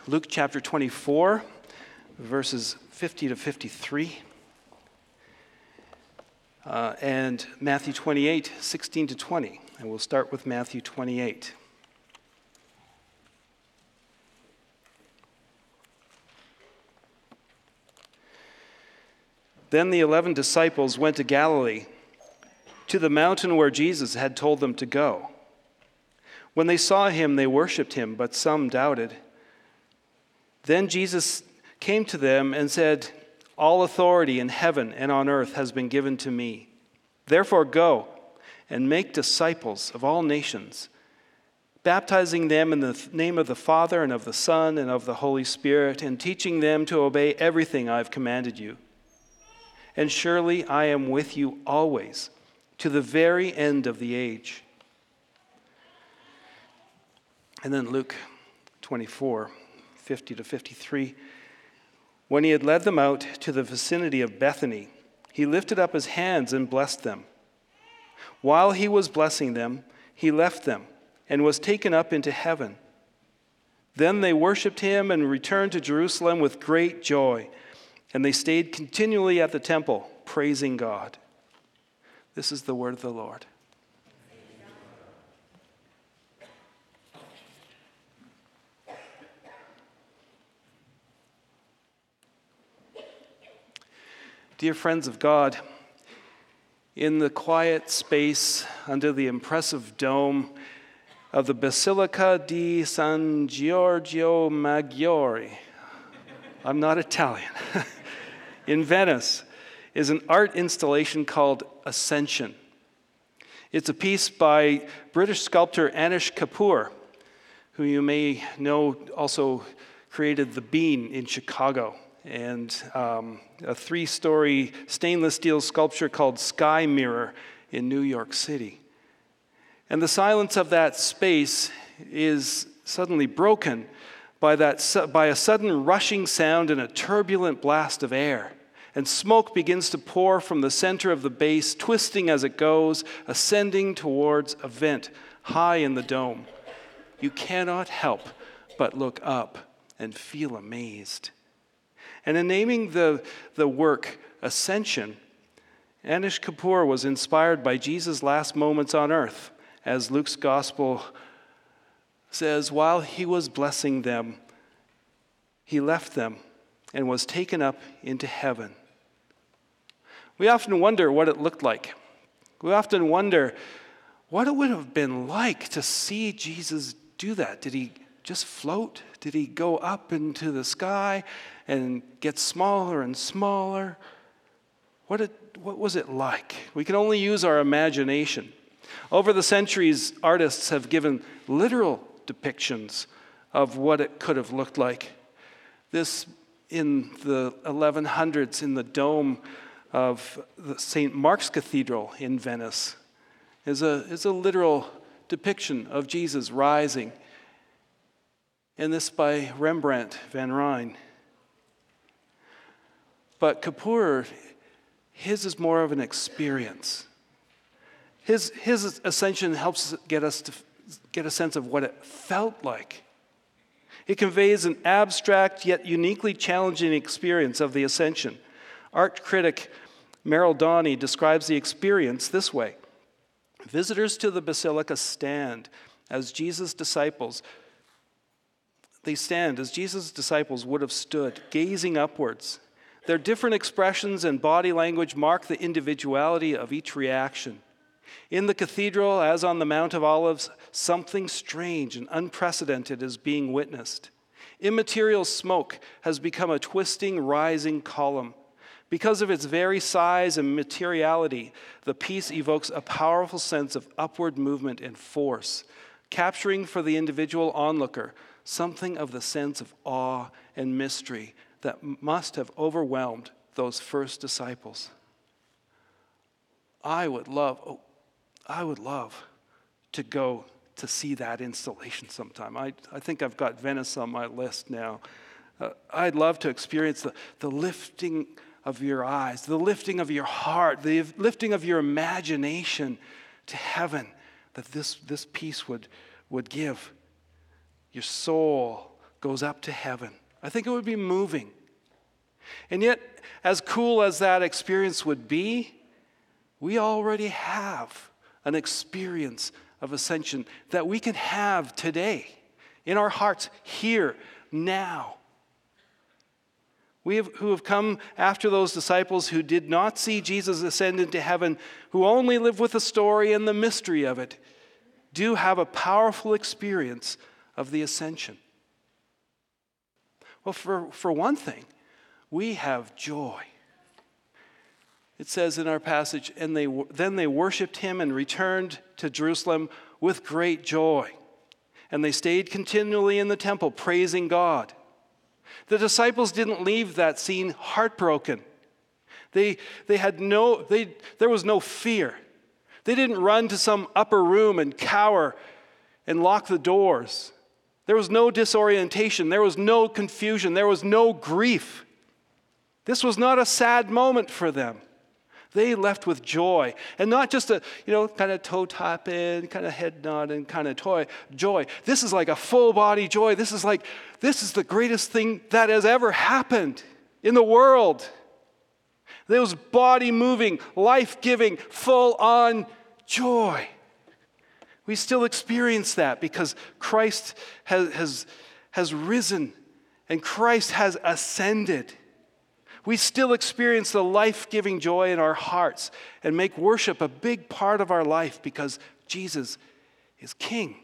Luke chapter 24, verses 50 to 53, and Matthew 28, 16 to 20. And we'll start with Matthew 28. Then the 11 disciples went to Galilee, to the mountain where Jesus had told them to go. When they saw him, they worshipped him, but some doubted. Then Jesus came to them and said, "All authority in heaven and on earth has been given to me. Therefore go and make disciples of all nations, baptizing them in the name of the Father and of the Son and of the Holy Spirit, and teaching them to obey everything I have commanded you. And surely I am with you always, to the very end of the age." And then Luke 24, 50 to 53. When he had led them out to the vicinity of Bethany, he lifted up his hands and blessed them. While he was blessing them, he left them and was taken up into heaven. Then they worshipped him and returned to Jerusalem with great joy, and they stayed continually at the temple, praising God. This is the word of the Lord. Dear friends of God, in the quiet space under the impressive dome of the Basilica di San Giorgio Maggiore, I'm not Italian, in Venice, is an art installation called Ascension. It's a piece by British sculptor Anish Kapoor, who you may know also created the Bean in Chicago, and a 3-story stainless steel sculpture called Sky Mirror in New York City. And the silence of that space is suddenly broken by a sudden rushing sound and a turbulent blast of air. And smoke begins to pour from the center of the base, twisting as it goes, ascending towards a vent high in the dome. You cannot help but look up and feel amazed. And in naming the work Ascension, Anish Kapoor was inspired by Jesus' last moments on earth. As Luke's gospel says, while he was blessing them, he left them and was taken up into heaven. We often wonder what it looked like. We often wonder what it would have been like to see Jesus do that. Did he just float? Did he go up into the sky and get smaller and smaller? What was it like? We can only use our imagination. Over the centuries, artists have given literal depictions of what it could have looked like. This, in the 1100s, in the dome of the St. Mark's Cathedral in Venice, is a literal depiction of Jesus rising. And this by Rembrandt van Rijn. But Kapoor, his is more of an experience. His ascension helps get us to get a sense of what it felt like. It conveys an abstract yet uniquely challenging experience of the ascension. Art critic Merrill Donny describes the experience this way. Visitors to the basilica stand as Jesus' disciples would have stood, gazing upwards. Their different expressions and body language mark the individuality of each reaction. In the cathedral, as on the Mount of Olives, something strange and unprecedented is being witnessed. Immaterial smoke has become a twisting, rising column. Because of its very size and materiality, the piece evokes a powerful sense of upward movement and force, capturing for the individual onlooker something of the sense of awe and mystery that must have overwhelmed those first disciples. I would love to go to see that installation sometime. I think I've got Venice on my list now. I'd love to experience the lifting of your eyes, the lifting of your heart, the lifting of your imagination to heaven that this piece would give. Your soul, goes up to heaven. I think it would be moving. And yet, as cool as that experience would be, we already have an experience of ascension that we can have today in our hearts, here, now. Who have come after those disciples who did not see Jesus ascend into heaven, who only live with the story and the mystery of it, do have a powerful experience of the ascension. Well, for one thing, we have joy. It says in our passage, and then they worshipped him and returned to Jerusalem with great joy. And they stayed continually in the temple, praising God. The disciples didn't leave that scene heartbroken. There was no fear. They didn't run to some upper room and cower and lock the doors. There was no disorientation. There was no confusion. There was no grief. This was not a sad moment for them. They left with joy, and not just a, kind of toe tapping, kind of head nodding, kind of joy. This is like a full body joy. This is the greatest thing that has ever happened in the world. There was body moving, life giving, full on joy. We still experience that because Christ has risen and Christ has ascended. We still experience the life-giving joy in our hearts and make worship a big part of our life because Jesus is King.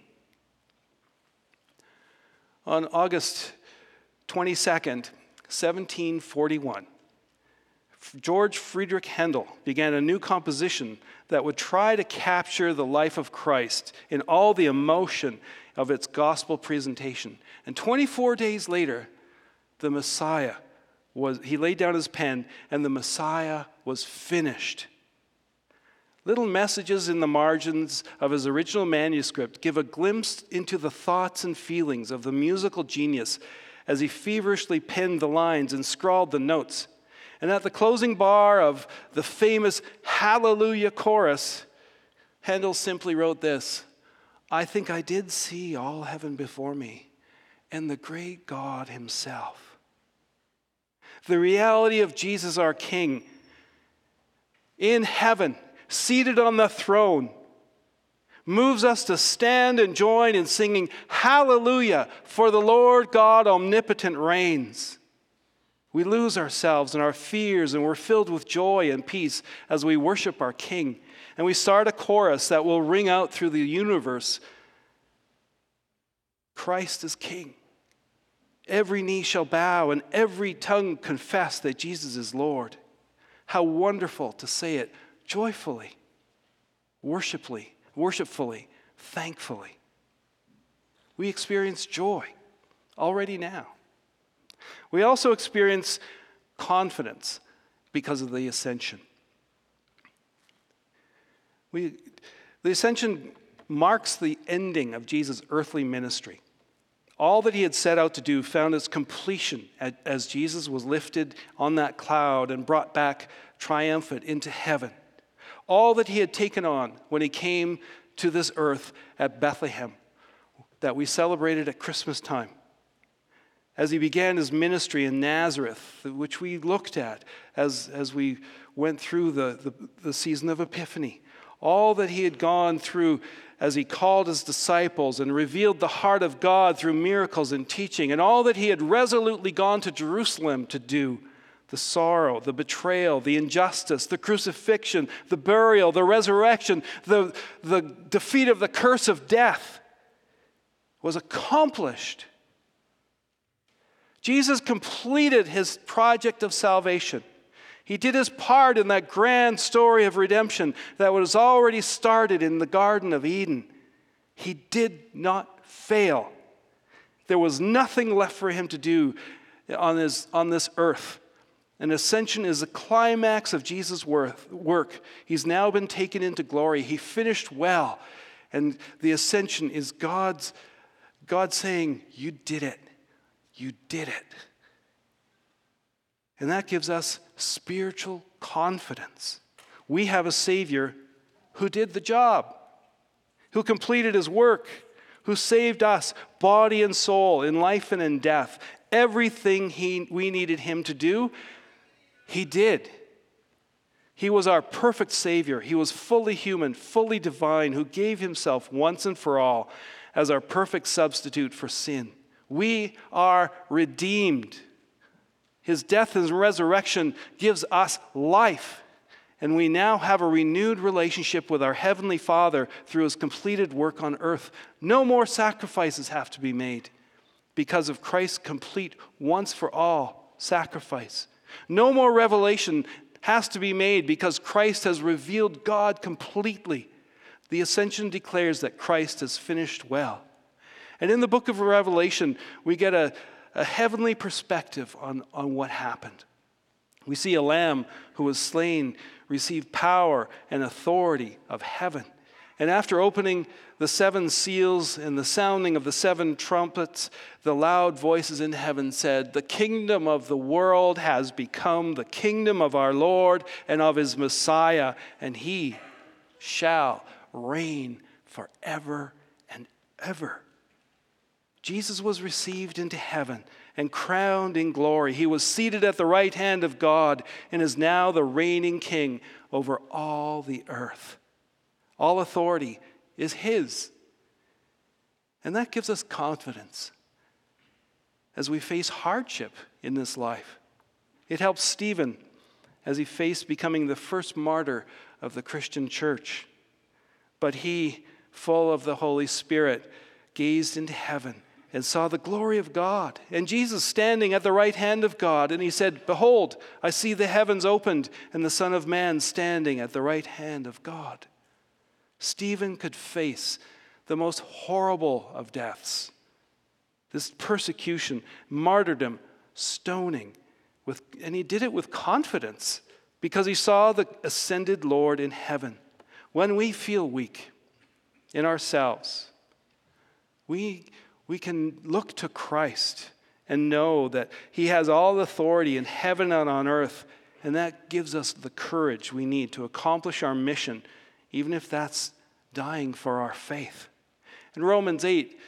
On August 22nd, 1741, George Friedrich Handel began a new composition that would try to capture the life of Christ in all the emotion of its gospel presentation. And 24 days later, the Messiah he laid down his pen, and the Messiah was finished. Little messages in the margins of his original manuscript give a glimpse into the thoughts and feelings of the musical genius as he feverishly penned the lines and scrawled the notes. And at the closing bar of the famous Hallelujah chorus, Handel simply wrote this: "I think I did see all heaven before me, and the great God himself." The reality of Jesus our King in heaven, seated on the throne, moves us to stand and join in singing Hallelujah, for the Lord God omnipotent reigns. We lose ourselves in our fears, and we're filled with joy and peace as we worship our King. And we start a chorus that will ring out through the universe: Christ is King. Every knee shall bow and every tongue confess that Jesus is Lord. How wonderful to say it joyfully, worshipfully, thankfully. We experience joy already now. We also experience confidence because of the ascension. The ascension marks the ending of Jesus' earthly ministry. All that he had set out to do found its completion as Jesus was lifted on that cloud and brought back triumphant into heaven. All that he had taken on when he came to this earth at Bethlehem, that we celebrated at Christmas time. As he began his ministry in Nazareth, which we looked at as we went through the season of Epiphany. All that he had gone through as he called his disciples and revealed the heart of God through miracles and teaching, and all that he had resolutely gone to Jerusalem to do, the sorrow, the betrayal, the injustice, the crucifixion, the burial, the resurrection, the defeat of the curse of death, was accomplished. Jesus completed his project of salvation. He did his part in that grand story of redemption that was already started in the Garden of Eden. He did not fail. There was nothing left for him to do on this earth. And ascension is the climax of Jesus' work. He's now been taken into glory. He finished well. And the ascension is God saying, "You did it. You did it." And that gives us spiritual confidence. We have a Savior who did the job, who completed his work, who saved us, body and soul, in life and in death. Everything we needed him to do, he did. He was our perfect Savior. He was fully human, fully divine, who gave himself once and for all as our perfect substitute for sin. We are redeemed. His death and resurrection gives us life. And we now have a renewed relationship with our Heavenly Father through his completed work on earth. No more sacrifices have to be made because of Christ's complete once for all sacrifice. No more revelation has to be made because Christ has revealed God completely. The Ascension declares that Christ has finished well. And in the book of Revelation, we get a heavenly perspective on what happened. We see a lamb who was slain receive power and authority of heaven. And after opening the 7 seals and the sounding of the 7 trumpets, the loud voices in heaven said, "The kingdom of the world has become the kingdom of our Lord and of his Messiah, and he shall reign forever and ever." Jesus was received into heaven and crowned in glory. He was seated at the right hand of God and is now the reigning king over all the earth. All authority is his. And that gives us confidence as we face hardship in this life. It helps Stephen as he faced becoming the first martyr of the Christian church. But he, full of the Holy Spirit, gazed into heaven and saw the glory of God, and Jesus standing at the right hand of God. And he said, "Behold, I see the heavens opened, and the Son of Man standing at the right hand of God." Stephen could face the most horrible of deaths, this persecution, martyrdom, stoning, and he did it with confidence because he saw the ascended Lord in heaven. When we feel weak in ourselves, we can look to Christ and know that he has all authority in heaven and on earth, and that gives us the courage we need to accomplish our mission, even if that's dying for our faith. And Romans 8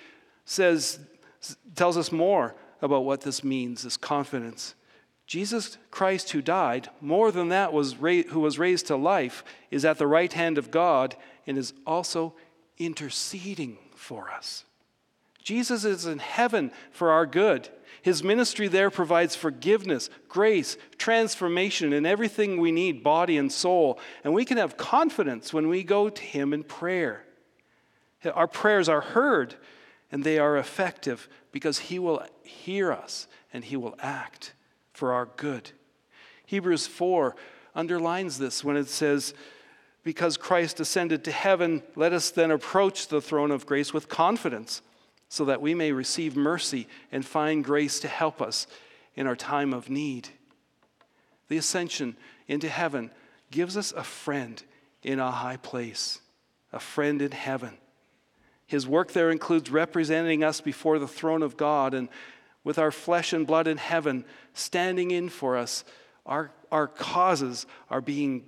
tells us more about what this means, this confidence. Jesus Christ, who died, more than that, who was raised to life, is at the right hand of God and is also interceding for us. Jesus is in heaven for our good. His ministry there provides forgiveness, grace, transformation, and everything we need, body and soul. And we can have confidence when we go to him in prayer. Our prayers are heard, and they are effective because he will hear us and he will act for our good. Hebrews 4 underlines this when it says, "Because Christ ascended to heaven, let us then approach the throne of grace with confidence, so that we may receive mercy and find grace to help us in our time of need." The ascension into heaven gives us a friend in a high place, a friend in heaven. His work there includes representing us before the throne of God, and with our flesh and blood in heaven standing in for us, our causes are being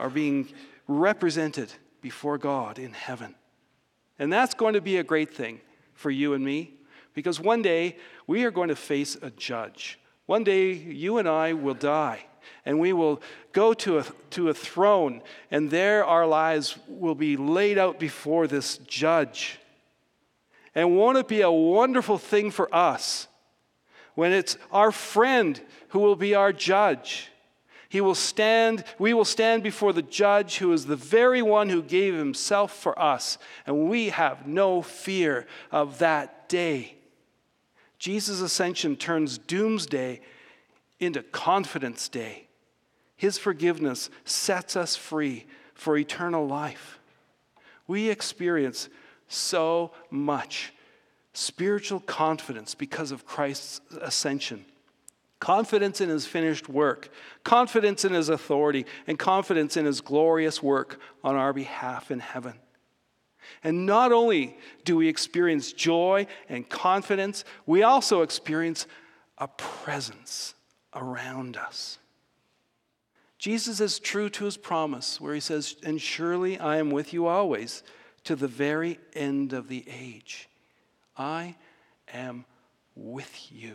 represented before God in heaven. And that's going to be a great thing for you and me, because one day we are going to face a judge. One day you and I will die, and we will go to a throne, and there our lives will be laid out before this judge. And won't it be a wonderful thing for us when it's our friend who will be our judge? We will stand before the judge who is the very one who gave himself for us, and we have no fear of that day. Jesus' ascension turns doomsday into confidence day. His forgiveness sets us free for eternal life. We experience so much spiritual confidence because of Christ's ascension. Confidence in his finished work, confidence in his authority, and confidence in his glorious work on our behalf in heaven. And not only do we experience joy and confidence, we also experience a presence around us. Jesus is true to his promise where he says, "And surely I am with you always to the very end of the age." I am with you.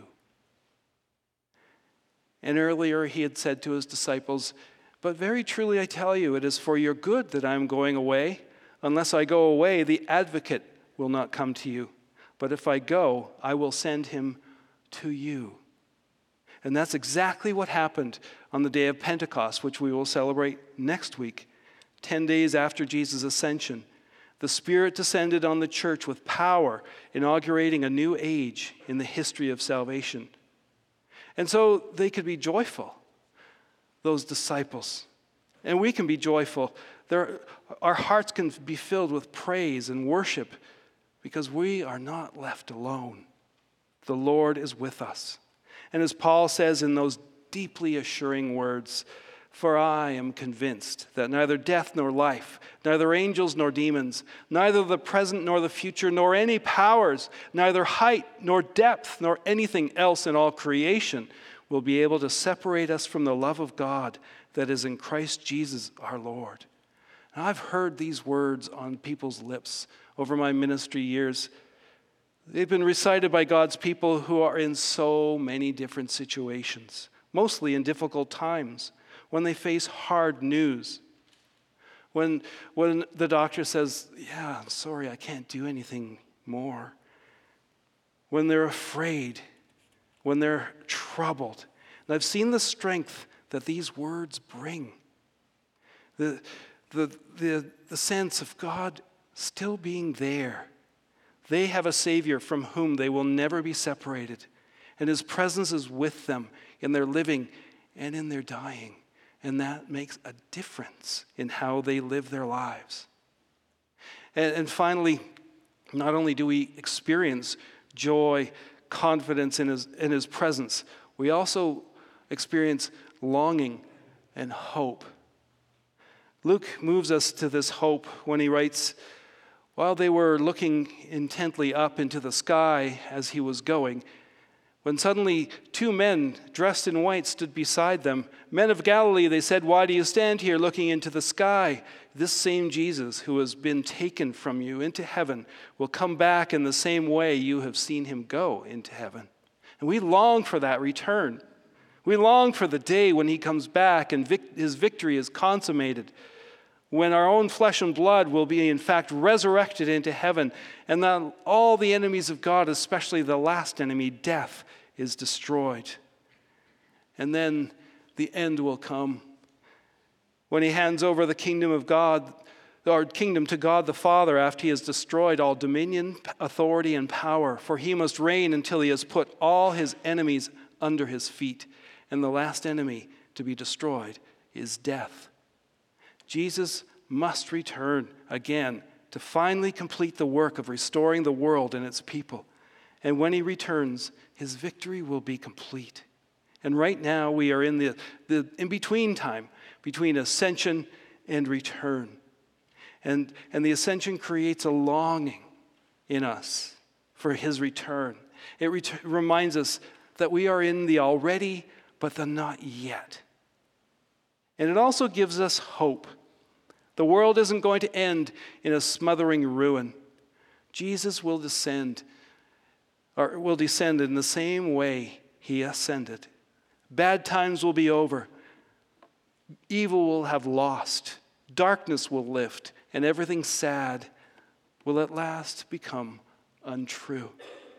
And earlier he had said to his disciples, but very truly I tell you, it is for your good that I am going away. Unless I go away, the advocate will not come to you. But if I go, I will send him to you. And that's exactly what happened on the day of Pentecost, which we will celebrate next week, 10 days after Jesus' ascension. The Spirit descended on the church with power, inaugurating a new age in the history of salvation. And so they could be joyful, those disciples. And we can be joyful. Our hearts can be filled with praise and worship because we are not left alone. The Lord is with us. And as Paul says in those deeply assuring words, for I am convinced that neither death nor life, neither angels nor demons, neither the present nor the future, nor any powers, neither height nor depth, nor anything else in all creation will be able to separate us from the love of God that is in Christ Jesus our Lord. And I've heard these words on people's lips over my ministry years. They've been recited by God's people who are in so many different situations, mostly in difficult times, when they face hard news, when the doctor says, yeah, I'm sorry, I can't do anything more, when they're afraid, when they're troubled. And I've seen the strength that these words bring, the sense of God still being there. They have a Savior from whom they will never be separated, and his presence is with them in their living and in their dying. And that makes a difference in how they live their lives. And finally, not only do we experience joy, confidence in his presence, we also experience longing and hope. Luke moves us to this hope when he writes, while they were looking intently up into the sky as he was going, when suddenly 2 men dressed in white stood beside them. Men of Galilee, they said, why do you stand here looking into the sky? This same Jesus who has been taken from you into heaven will come back in the same way you have seen him go into heaven. And we long for that return. We long for the day when he comes back and his victory is consummated, when our own flesh and blood will be in fact resurrected into heaven, and that all the enemies of God, especially the last enemy, death, is destroyed. And then the end will come when he hands over the kingdom of God, or kingdom to God the Father, after he has destroyed all dominion, authority, and power. For he must reign until he has put all his enemies under his feet. And the last enemy to be destroyed is death. Jesus must return again to finally complete the work of restoring the world and its people. And when he returns, his victory will be complete. And right now we are in the in-between time, between ascension and return. And the ascension creates a longing in us for his return. It reminds us that we are in the already, but the not yet. And it also gives us hope. The world isn't going to end in a smothering ruin. Jesus will descend in the same way he ascended. Bad times will be over. Evil will have lost. Darkness will lift, and everything sad will at last become untrue.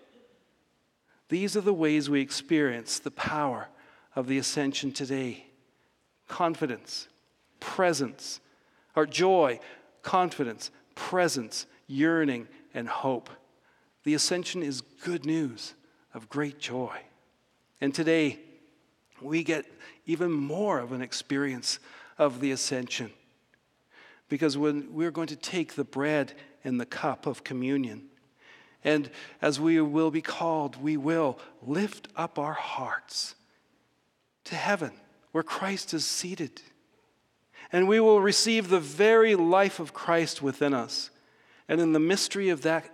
These are the ways we experience the power of the ascension today. Confidence, presence, or joy, confidence, presence, yearning, and hope. The ascension is good news of great joy. And today, we get even more of an experience of the ascension, because when we're going to take the bread and the cup of communion, and as we will be called, we will lift up our hearts to heaven, where Christ is seated. And we will receive the very life of Christ within us. And in the mystery of that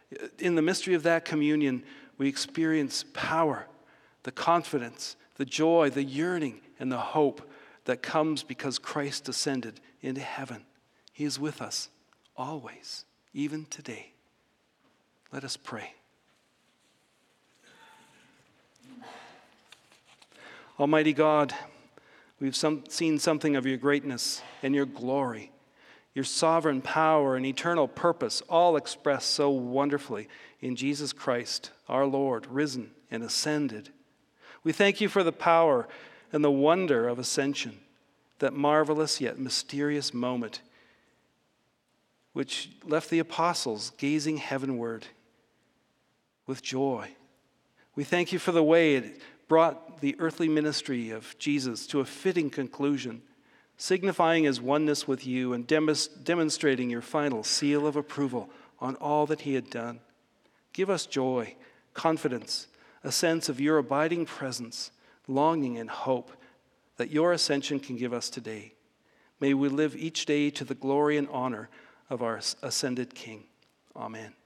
communion, we experience power, the confidence, the joy, the yearning, and the hope that comes because Christ descended into heaven. He is with us always, even today. Let us pray. Almighty God, we've seen something of your greatness and your glory, your sovereign power and eternal purpose, all expressed so wonderfully in Jesus Christ, our Lord, risen and ascended. We thank you for the power and the wonder of ascension, that marvelous yet mysterious moment which left the apostles gazing heavenward with joy. We thank you for the way it brought the earthly ministry of Jesus to a fitting conclusion, signifying his oneness with you and demonstrating your final seal of approval on all that he had done. Give us joy, confidence, a sense of your abiding presence, longing and hope that your ascension can give us today. May we live each day to the glory and honor of our ascended King. Amen.